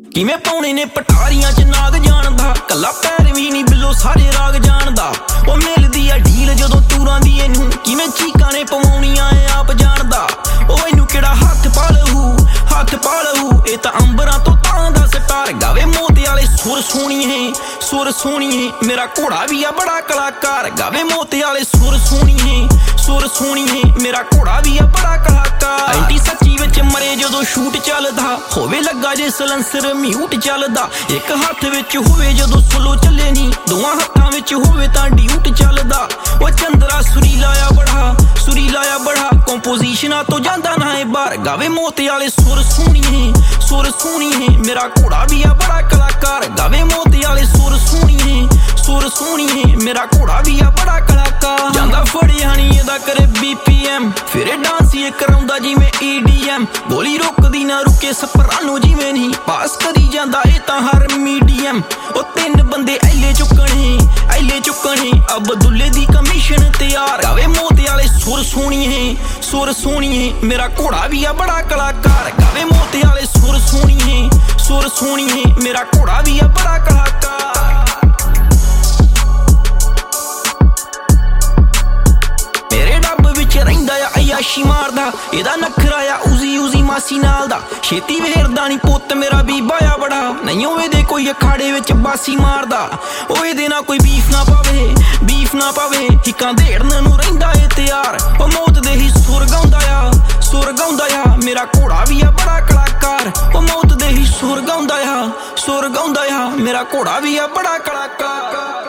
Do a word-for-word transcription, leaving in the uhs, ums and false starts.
किवें पाउणे ने पटारियां च नाग जानदा, कल्ला पैर भी नहीं बिल्लो सारे राग जानदा। ओ मिलदी आ ढील जदों तूरां दी इनू, किवें चीकां ने पवाउणियां ए आप जानदा। ओ इनू किहड़ा हत्थ पालू हत्थ पालू, ए तां अंबरां तो तां दा स्टार गावे मोते वाले सुर सोहणीए सुर सोहणीए। मेरा घोड़ा भी आ बड़ा कलाकार गावे मोते वाले सुर सोहणीए सुर सोहणीए। मेरा घोड़ा भी आ बड़ा कलाकार। आईटी सच्ची विच मरे जदों शूट चलदा, होवे लगा जे सलैंसर म्यूट चलदा। एक हत्थ विच होवे जदों स्लो चले नी, दोवां हत्थां विच होवे तां ड्यूट चलदा। ओ चंद्रा सुरीला आ बड़ा सुरीला आ बड़ा, कंपोजिशनां तो जांदा ना ए बाहर गावे मोते वाले सुर सोहणीए सुर सोहणीए। मेरा घोड़ा भी आ बड़ा कलाकार गावे मोते वाले सुर सोहणीए सुर सोहणीए। मेरा घोड़ा भी आ बड़ा कलाकार जांदा फड़िया नी एदा करे बीपीएम, फिर डांस ये कराउंदा जिवें ईडीएम। गोली रोकदी ना रुके सपरानो जिवें नहीं, पास करी जांदा ए तां हर मीडियम। ओ तीन बंदे ऐले चुकणे ऐले चुकणे, अब्दुल्ले दी कमीशन तैयार गावे मोते वाले सुर सोहणीए सुर सोहणीए। मेरा घोड़ा भी आ बड़ा कलाकार गावे मोते वाले सुर सोहणीए सुर सोहणीए। मेरा घोड़ा भी आ बड़ा कलाकार। मेरे डब विच रहिंदा आ अयाशी मारदा, एदा नखरा आ उजी उजी मासी नाल दा। छेती वेरदा नी पुत्त मेरा बीबा आ बड़ा, नहीं ओहदे कोई अखाड़े विच बासी मारदा। ओ एदे नाल कोई बीफ ना पावे बीफ ना पावे, हिकां देड़न नूं रहिंदा ए तैयार। ओ मौत दे ही सुर गाउंदा आ सुर गाउंदा आ। मेरा घोड़ा भी आ बड़ा कलाकार, ओ मौत दे ही सुर गाउंदा आ सुर गाउंदा आ। मेरा घोड़ा भी आ बड़ा कलाकार।